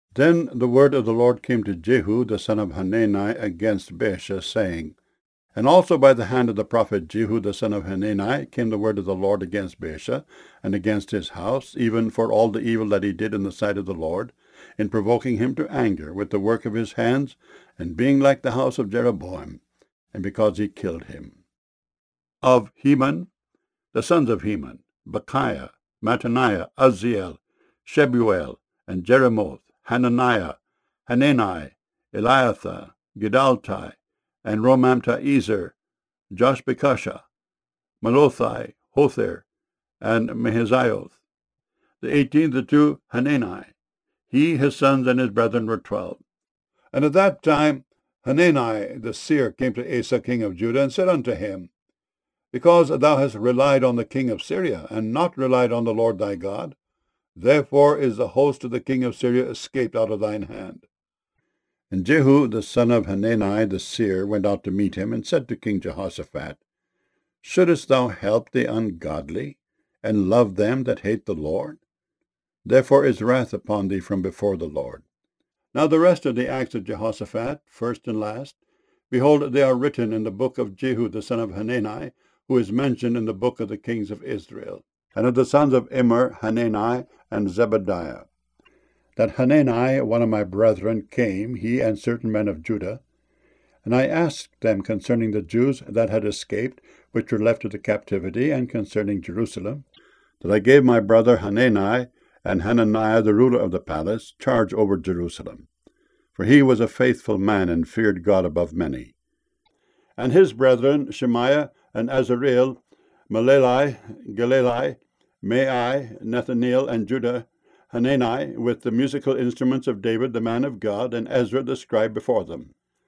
Then the word of the Lord came to Jehu the son of Hanani against Baasha, saying, And also by the hand of the prophet Jehu the son of Hanani came the word of the Lord against Baasha, and against his house, even for all the evil that he did in the sight of the Lord, in provoking him to anger with the work of his hands, and being like the house of Jeroboam, and because he killed him. Of Heman, the sons of Heman, Bechiah, Mattaniah, Uzziel, Shebuel, and Jeremoth, Hananiah, Hanani, Eliathah, Gidaltai, and Romamti-Ezer, Joshbekashah, Malothai, Hothir, and Mahazioth. The 18th to Hanani. He, his sons, and his brethren were 12. And at that time Hanani the seer came to Asa king of Judah, and said unto him, Because thou hast relied on the king of Syria, and not relied on the Lord thy God, therefore is the host of the king of Syria escaped out of thine hand. And Jehu the son of Hanani the seer went out to meet him, and said to King Jehoshaphat, Shouldest thou help the ungodly, and love them that hate the Lord? Therefore is wrath upon thee from before the Lord. Now the rest of the acts of Jehoshaphat, first and last, behold, they are written in the book of Jehu the son of Hanani, who is mentioned in the book of the kings of Israel. And of the sons of Immer, Hanani, and Zebadiah. That Hanani, one of my brethren, came, he and certain men of Judah, and I asked them concerning the Jews that had escaped, which were left of the captivity, and concerning Jerusalem, that I gave my brother Hanani and Hananiah, the ruler of the palace, charge over Jerusalem. For he was a faithful man, and feared God above many. And his brethren, Shemaiah and Azareel, Maleli, Galali, Mai, Nathaniel, and Judah, Hanani, with the musical instruments of David the man of God, and Ezra the scribe before them.